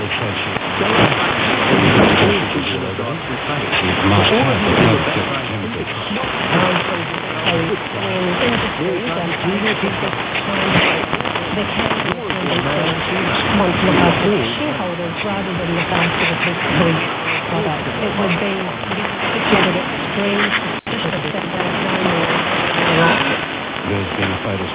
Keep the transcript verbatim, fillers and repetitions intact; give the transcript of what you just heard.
shareholders rather than the basket of this food product. It would be considered extreme to step back no more. There's been a fatal